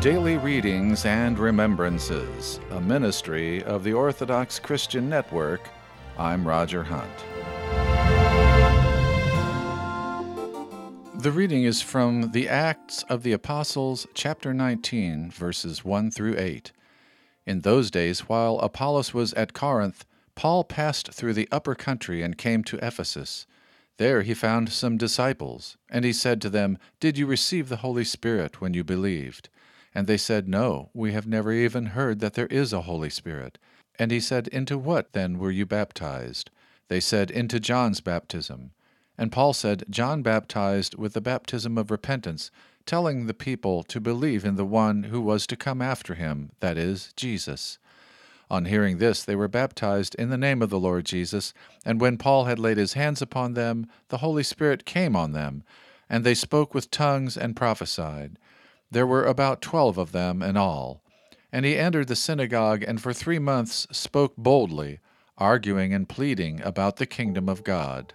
Daily Readings and Remembrances, a ministry of the Orthodox Christian Network. I'm Roger Hunt. The reading is from the Acts of the Apostles, chapter 19, verses 1 through 8. In those days, while Apollos was at Corinth, Paul passed through the upper country and came to Ephesus. There he found some disciples, and he said to them, "Did you receive the Holy Spirit when you believed?" And they said, "No, we have never even heard that there is a Holy Spirit." And he said, "Into what, then, were you baptized?" They said, "Into John's baptism." And Paul said, "John baptized with the baptism of repentance, telling the people to believe in the one who was to come after him, that is, Jesus." On hearing this, they were baptized in the name of the Lord Jesus, and when Paul had laid his hands upon them, the Holy Spirit came on them, and they spoke with tongues and prophesied. There were about 12 of them in all. And he entered the synagogue, and for 3 months spoke boldly, arguing and pleading about the kingdom of God.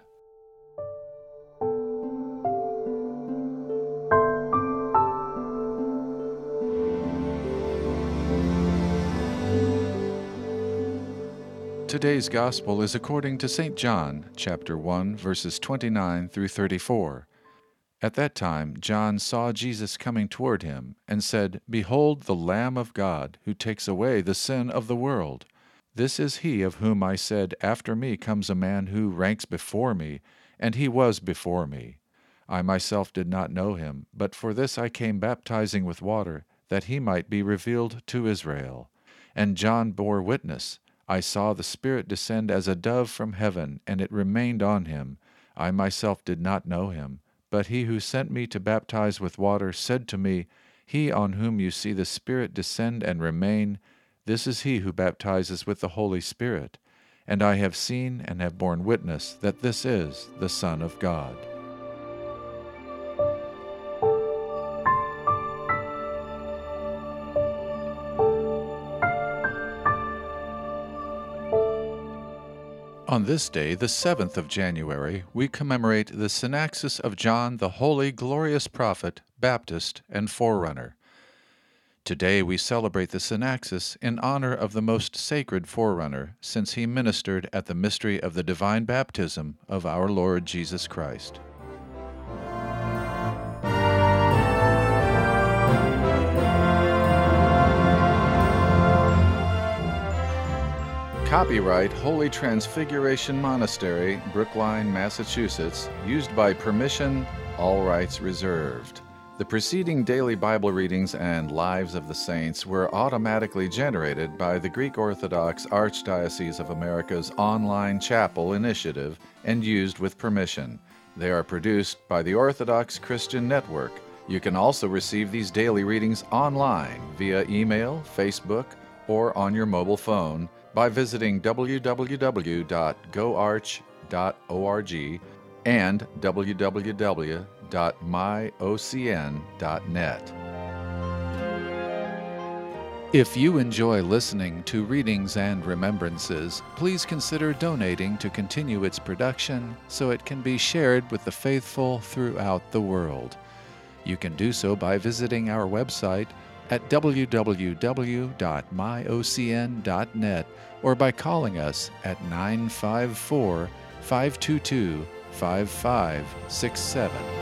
Today's Gospel is according to St. John, chapter 1, verses 29 through 34. At that time John saw Jesus coming toward him, and said, "Behold the Lamb of God, who takes away the sin of the world. This is he of whom I said, After me comes a man who ranks before me, and he was before me. I myself did not know him, but for this I came baptizing with water, that he might be revealed to Israel." And John bore witness, "I saw the Spirit descend as a dove from heaven, and it remained on him. I myself did not know him. But he who sent me to baptize with water said to me, He on whom you see the Spirit descend and remain, this is he who baptizes with the Holy Spirit. And I have seen and have borne witness that this is the Son of God." On this day, the 7th of January, we commemorate the Synaxis of John, the holy, glorious prophet, Baptist, and forerunner. Today we celebrate the Synaxis in honor of the most sacred forerunner, since he ministered at the mystery of the divine baptism of our Lord Jesus Christ. Copyright Holy Transfiguration Monastery, Brookline, Massachusetts, used by permission, all rights reserved. The preceding daily Bible readings and Lives of the Saints were automatically generated by the Greek Orthodox Archdiocese of America's online chapel initiative and used with permission. They are produced by the Orthodox Christian Network. You can also receive these daily readings online via email, Facebook, or on your mobile phone by visiting www.goarch.org and www.myocn.net. If you enjoy listening to Readings and Remembrances, please consider donating to continue its production so it can be shared with the faithful throughout the world. You can do so by visiting our website at www.myocn.net or by calling us at 954-522-5567.